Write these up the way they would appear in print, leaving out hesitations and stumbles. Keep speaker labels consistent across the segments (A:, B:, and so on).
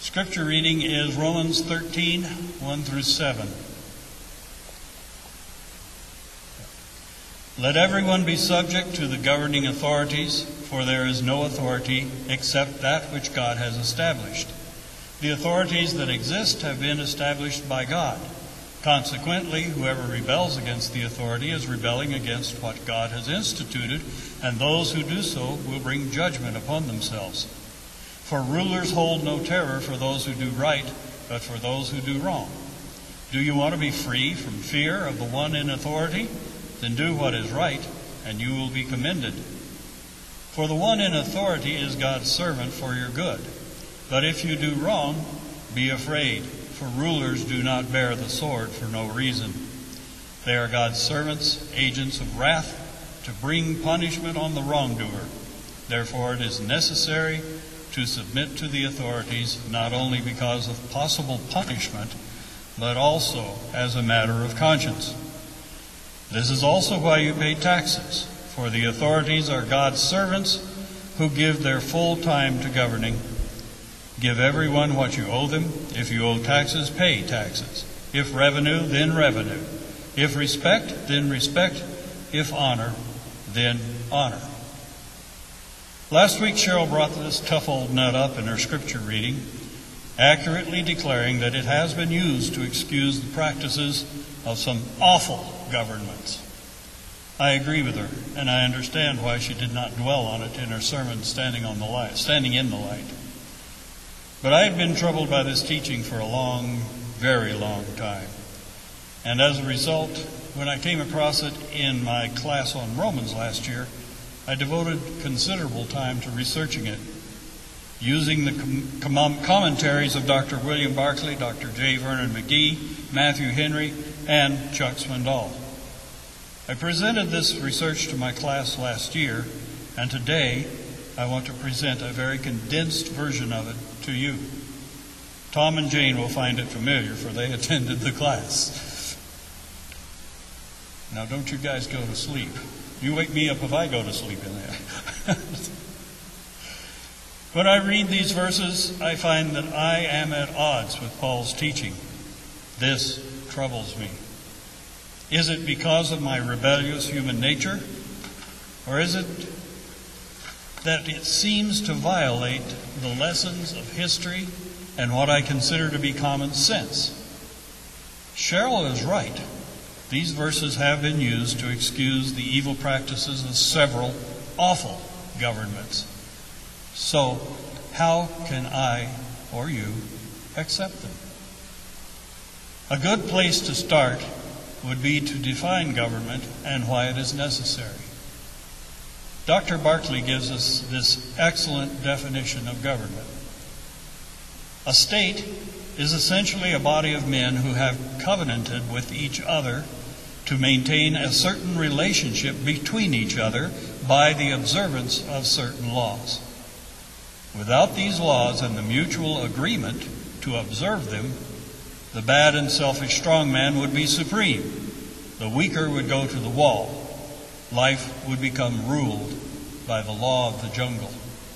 A: Scripture reading is Romans 13, 1 through 7. Let everyone be subject to the governing authorities, for there is no authority except that which God has established. The authorities that exist have been established by God. Consequently, whoever rebels against the authority is rebelling against what God has instituted, and those who do so will bring judgment upon themselves. For rulers hold no terror for those who do right, but for those who do wrong. Do you want to be free from fear of the one in authority? Then do what is right, and you will be commended. For the one in authority is God's servant for your good. But if you do wrong, be afraid, for rulers do not bear the sword for no reason. They are God's servants, agents of wrath, to bring punishment on the wrongdoer. Therefore it is necessary to submit to the authorities, not only because of possible punishment, but also as a matter of conscience. This is also why you pay taxes, for the authorities are God's servants who give their full time to governing. Give everyone what you owe them. If you owe taxes, pay taxes. If revenue, then revenue. If respect, then respect. If honor, then honor. Last week, Cheryl brought this tough old nut up in her scripture reading, accurately declaring that it has been used to excuse the practices of some awful governments. I agree with her, and I understand why she did not dwell on it in her sermon standing in the light. But I had been troubled by this teaching for a long, very long time. And as a result, when I came across it in my class on Romans last year, I devoted considerable time to researching it, using the commentaries of Dr. William Barclay, Dr. J. Vernon McGee, Matthew Henry, and Chuck Swindoll. I presented this research to my class last year, and today I want to present a very condensed version of it to you. Tom and Jane will find it familiar, for they attended the class. Now don't you guys go to sleep. You wake me up if I go to sleep in there. When I read these verses, I find that I am at odds with Paul's teaching. This troubles me. Is it because of my rebellious human nature? Or is it that it seems to violate the lessons of history and what I consider to be common sense? Cheryl is right. These verses have been used to excuse the evil practices of several awful governments. So, how can I or you accept them? A good place to start would be to define government and why it is necessary. Dr. Barclay gives us this excellent definition of government. A state is essentially a body of men who have covenanted with each other to maintain a certain relationship between each other by the observance of certain laws. Without these laws and the mutual agreement to observe them, the bad and selfish strong man would be supreme. The weaker would go to the wall. Life would become ruled by the law of the jungle.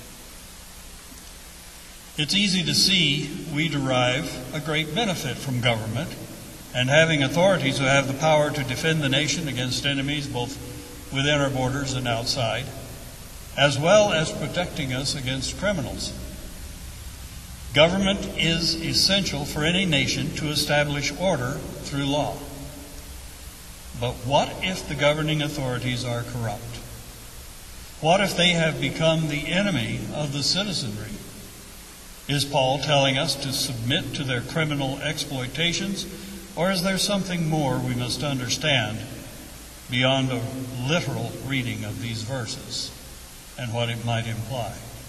A: It's easy to see we derive a great benefit from government and having authorities who have the power to defend the nation against enemies both within our borders and outside, as well as protecting us against criminals. Government is essential for any nation to establish order through law. But what if the governing authorities are corrupt? What if they have become the enemy of the citizenry? Is Paul telling us to submit to their criminal exploitations, or is there something more we must understand beyond a literal reading of these verses and what it might imply?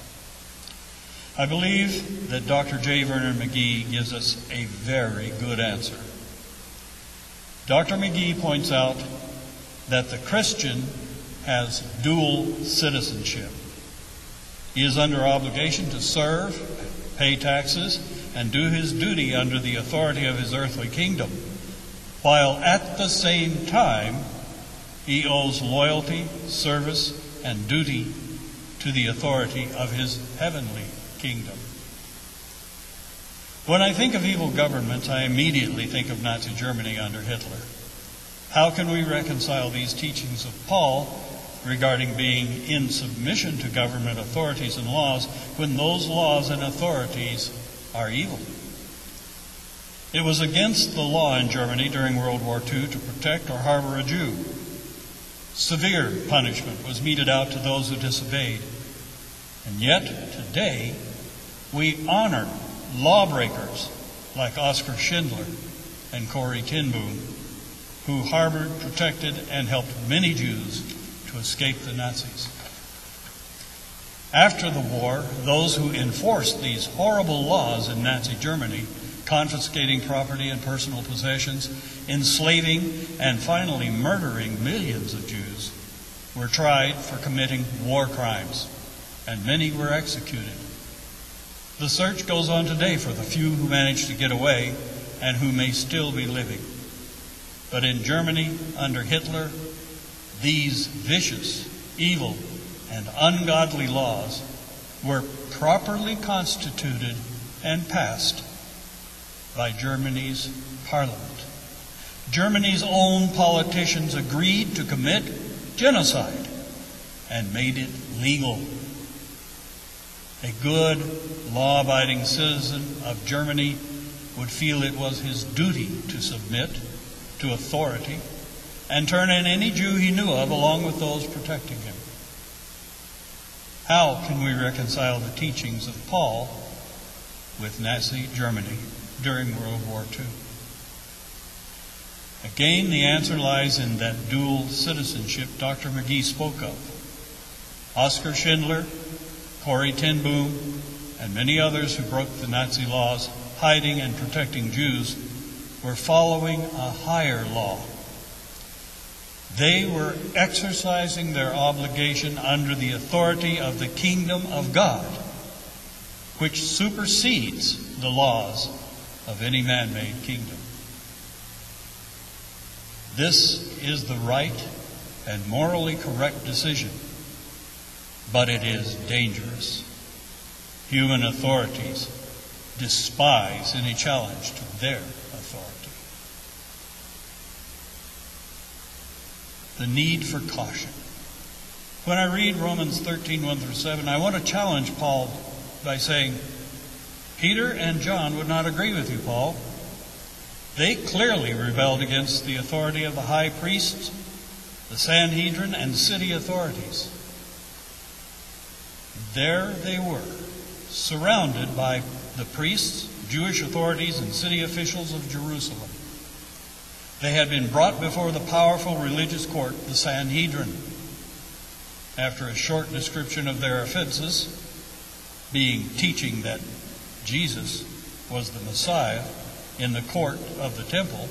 A: I believe that Dr. J. Vernon McGee gives us a very good answer. Dr. McGee points out that the Christian has dual citizenship. He is under obligation to serve, pay taxes, and do his duty under the authority of his earthly kingdom, while at the same time he owes loyalty, service, and duty to the authority of his heavenly kingdom. When I think of evil governments, I immediately think of Nazi Germany under Hitler. How can we reconcile these teachings of Paul regarding being in submission to government authorities and laws when those laws and authorities are evil? It was against the law in Germany during World War II to protect or harbor a Jew. Severe punishment was meted out to those who disobeyed. And yet, today, we honor lawbreakers like Oskar Schindler and Corrie ten Boom, who harbored, protected, and helped many Jews to escape the Nazis. After the war, those who enforced these horrible laws in Nazi Germany, confiscating property and personal possessions, enslaving, and finally murdering millions of Jews, were tried for committing war crimes, and many were executed. The search goes on today for the few who managed to get away and who may still be living. But in Germany, under Hitler, these vicious, evil, and ungodly laws were properly constituted and passed by Germany's parliament. Germany's own politicians agreed to commit genocide and made it legal. A good, law-abiding citizen of Germany would feel it was his duty to submit to authority and turn in any Jew he knew of along with those protecting him. How can we reconcile the teachings of Paul with Nazi Germany during World War II? Again, the answer lies in that dual citizenship Dr. McGee spoke of. Oskar Schindler, Corrie ten Boom, and many others who broke the Nazi laws, hiding and protecting Jews, were following a higher law. They were exercising their obligation under the authority of the kingdom of God, which supersedes the laws of any man-made kingdom. This is the right and morally correct decision, but it is dangerous. Human authorities despise any challenge to their authority. The need for caution. When I read Romans 13:1-7, I want to challenge Paul by saying, Peter and John would not agree with you, Paul. They clearly rebelled against the authority of the high priests, the Sanhedrin, and city authorities. There they were, surrounded by the priests, Jewish authorities, and city officials of Jerusalem. They had been brought before the powerful religious court, the Sanhedrin. After a short description of their offenses, being teaching that Jesus was the Messiah in the court of the temple,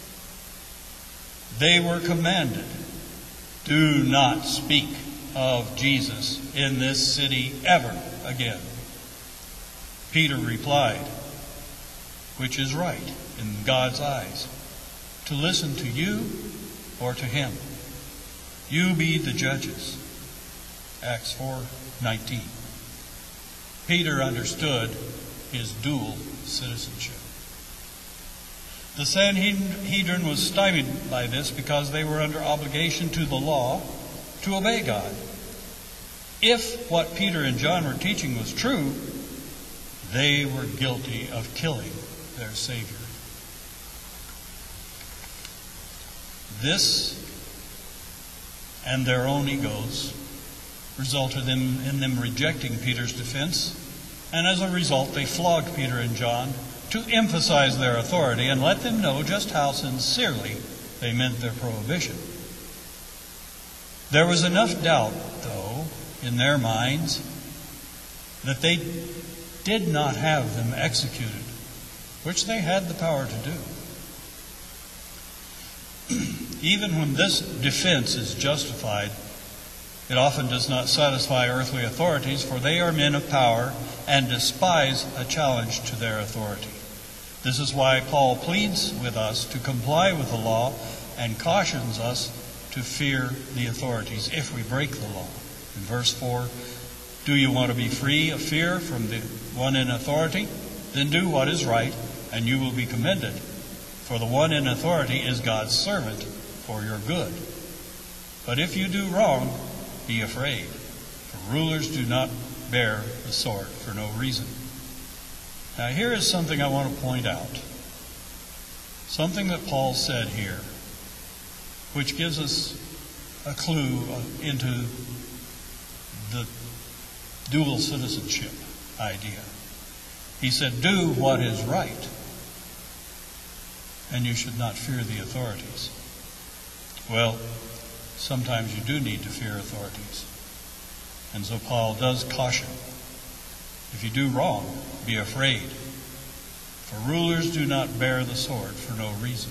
A: they were commanded, do not speak of Jesus in this city ever again. Peter replied, which is right in God's eyes, to listen to you or to him. You be the judges. Acts 4:19. Peter understood his dual citizenship. The Sanhedrin was stymied by this because they were under obligation to the law to obey God. If what Peter and John were teaching was true, they were guilty of killing their Savior. This and their own egos resulted in them rejecting Peter's defense, and as a result they flogged Peter and John to emphasize their authority and let them know just how sincerely they meant their prohibition. There was enough doubt, though, in their minds that they did not have them executed, which they had the power to do. Even when this defense is justified, it often does not satisfy earthly authorities, for they are men of power and despise a challenge to their authority. This is why Paul pleads with us to comply with the law and cautions us to fear the authorities if we break the law. In verse 4, do you want to be free of fear from the one in authority? then do what is right, and you will be commended. For the one in authority is God's servant for your good. But if you do wrong, be afraid, for rulers do not bear the sword for no reason. Now here is something I want to point out. Something that Paul said here, which gives us a clue into the dual citizenship idea. He said, do what is right, and you should not fear the authorities. Well, sometimes you do need to fear authorities. And so Paul does caution. If you do wrong, be afraid. For rulers do not bear the sword for no reason.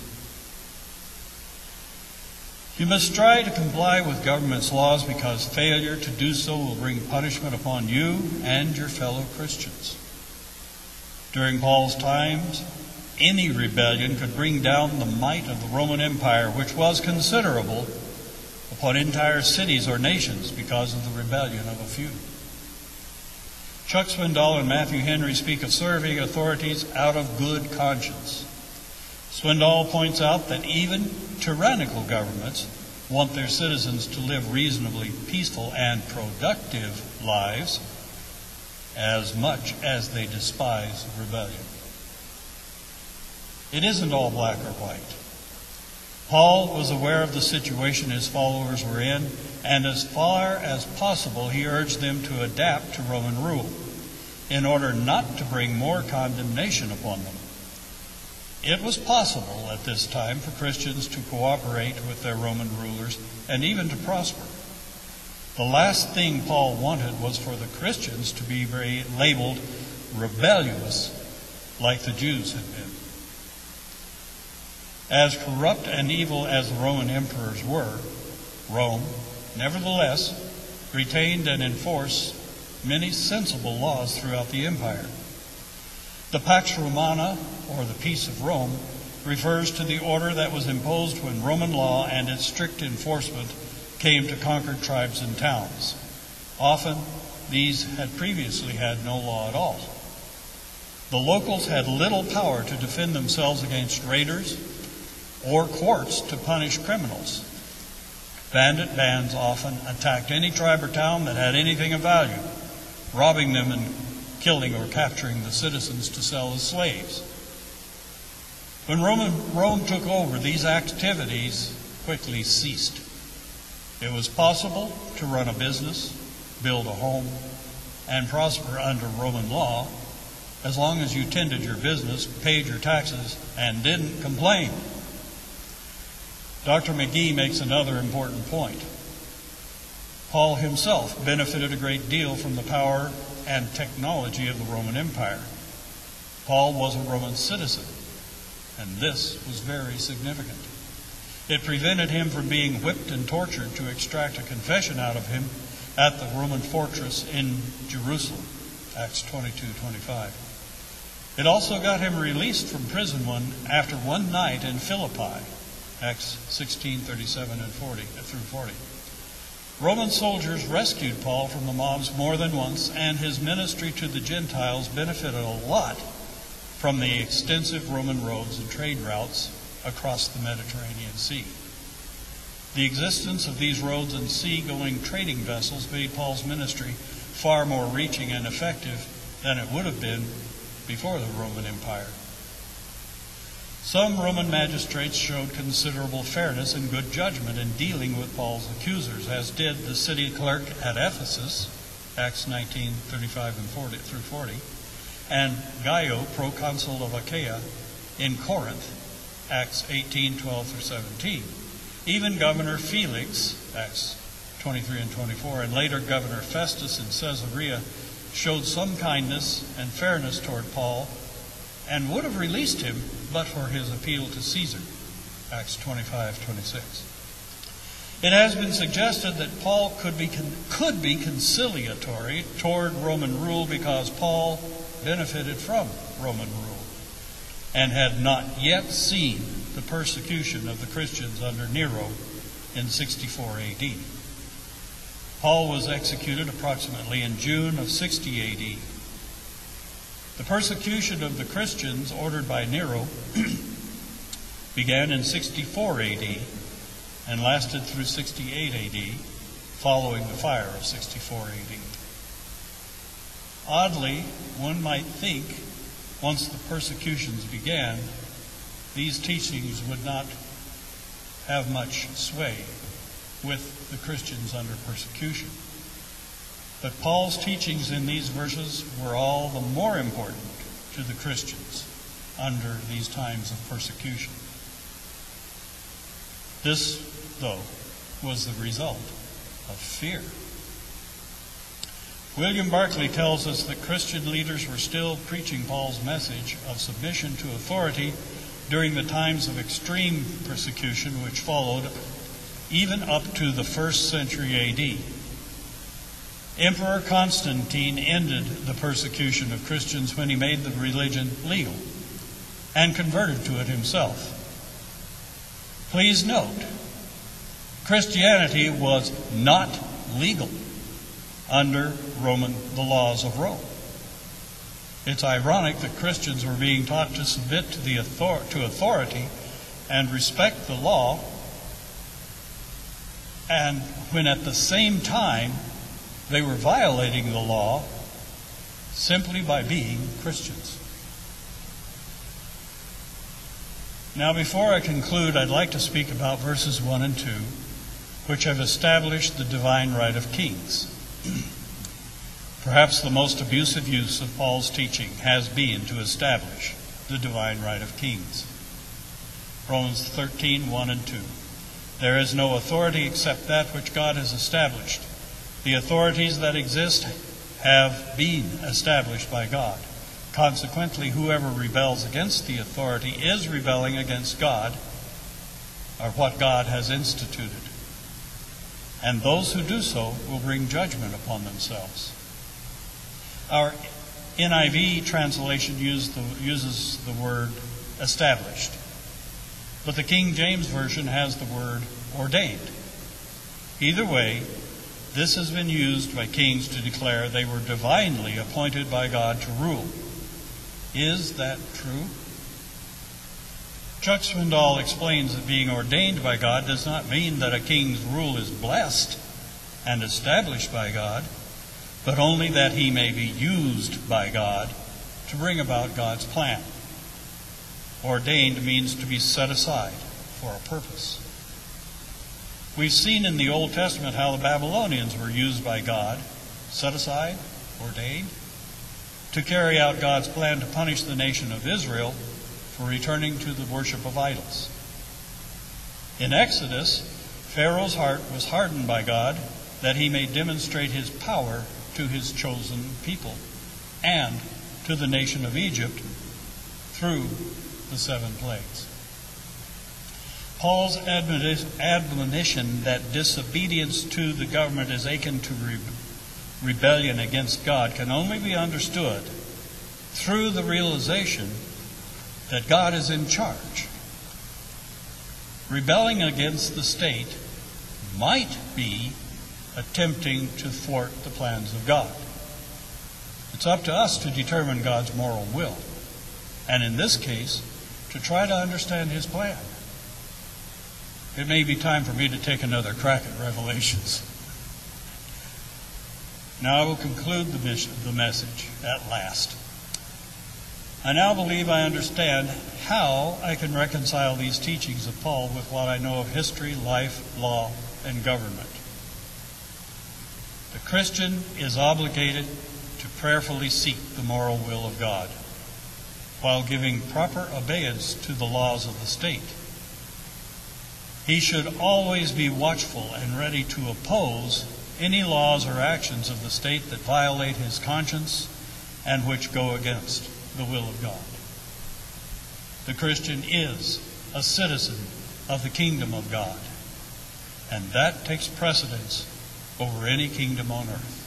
A: You must try to comply with government's laws because failure to do so will bring punishment upon you and your fellow Christians. During Paul's times, any rebellion could bring down the might of the Roman Empire, which was considerable, upon entire cities or nations because of the rebellion of a few. Chuck Swindoll and Matthew Henry speak of serving authorities out of good conscience. Swindoll points out that even tyrannical governments want their citizens to live reasonably peaceful and productive lives as much as they despise rebellion. It isn't all black or white. Paul was aware of the situation his followers were in, and as far as possible he urged them to adapt to Roman rule in order not to bring more condemnation upon them. It was possible at this time for Christians to cooperate with their Roman rulers and even to prosper. The last thing Paul wanted was for the Christians to be labeled rebellious like the Jews had been. As corrupt and evil as the Roman emperors were, Rome, nevertheless, retained and enforced many sensible laws throughout the empire. The Pax Romana, or the Peace of Rome, refers to the order that was imposed when Roman law and its strict enforcement came to conquered tribes and towns. Often, these had previously had no law at all. The locals had little power to defend themselves against raiders or courts to punish criminals. Bandit bands often attacked any tribe or town that had anything of value, robbing them and killing or capturing the citizens to sell as slaves. When Rome took over, these activities quickly ceased. It was possible to run a business, build a home, and prosper under Roman law as long as you tended your business, paid your taxes, and didn't complain. Dr. McGee makes another important point. Paul himself benefited a great deal from the power and technology of the Roman Empire. Paul was a Roman citizen, and this was very significant. It prevented him from being whipped and tortured to extract a confession out of him at the Roman fortress in Jerusalem, Acts 22:25. It also got him released from prison after one night in Philippi, Acts 16:37 and 40. Roman soldiers rescued Paul from the mobs more than once, and his ministry to the Gentiles benefited a lot from the extensive Roman roads and trade routes across the Mediterranean Sea. The existence of these roads and sea-going trading vessels made Paul's ministry far more reaching and effective than it would have been before the Roman Empire. Some Roman magistrates showed considerable fairness and good judgment in dealing with Paul's accusers, as did the city clerk at Ephesus, Acts 19:35 and 40, and Gaius, proconsul of Achaia, in Corinth, Acts 18:12-17. Even Governor Felix, Acts 23 and 24, and later Governor Festus in Caesarea showed some kindness and fairness toward Paul and would have released him but for his appeal to Caesar, Acts 25:26. It has been suggested that Paul could be conciliatory toward Roman rule because Paul benefited from Roman rule and had not yet seen the persecution of the Christians under Nero in 64 AD. Paul was executed approximately in June of 60 AD. The persecution of the Christians ordered by Nero began in 64 AD and lasted through 68 AD, following the fire of 64 AD. Oddly, one might think once the persecutions began, these teachings would not have much sway with the Christians under persecution. But Paul's teachings in these verses were all the more important to the Christians under these times of persecution. This, though, was the result of fear. William Barclay tells us that Christian leaders were still preaching Paul's message of submission to authority during the times of extreme persecution which followed, even up to the 1st century A.D. Emperor Constantine ended the persecution of Christians when he made the religion legal and converted to it himself. Please note, Christianity was not legal under the laws of Rome. It's ironic that Christians were being taught to submit to authority and respect the law, and when at the same time they were violating the law simply by being Christians. Now, before I conclude, I'd like to speak about verses 1 and 2, which have established the divine right of kings. Perhaps the most abusive use of Paul's teaching has been to establish the divine right of kings. Romans 13, 1 and 2. There is no authority except that which God has established. The authorities that exist have been established by God. Consequently, whoever rebels against the authority is rebelling against God, or what God has instituted. And those who do so will bring judgment upon themselves. Our NIV translation uses the word established, but the King James Version has the word ordained. Either way, this has been used by kings to declare they were divinely appointed by God to rule. Is that true? Chuck Swindoll explains that being ordained by God does not mean that a king's rule is blessed and established by God, but only that he may be used by God to bring about God's plan. Ordained means to be set aside for a purpose. We've seen in the Old Testament how the Babylonians were used by God, set aside, ordained, to carry out God's plan to punish the nation of Israel for returning to the worship of idols. In Exodus, Pharaoh's heart was hardened by God that he may demonstrate his power to his chosen people and to the nation of Egypt through the 7 plagues. Paul's admonition that disobedience to the government is akin to rebellion against God can only be understood through the realization that God is in charge. Rebelling against the state might be attempting to thwart the plans of God. It's up to us to determine God's moral will, and in this case, to try to understand His plan. It may be time for me to take another crack at Revelations. Now I will conclude the message at last. I now believe I understand how I can reconcile these teachings of Paul with what I know of history, life, law, and government. The Christian is obligated to prayerfully seek the moral will of God while giving proper obedience to the laws of the state. He should always be watchful and ready to oppose any laws or actions of the state that violate his conscience and which go against the will of God. The Christian is a citizen of the kingdom of God, and that takes precedence over any kingdom on earth.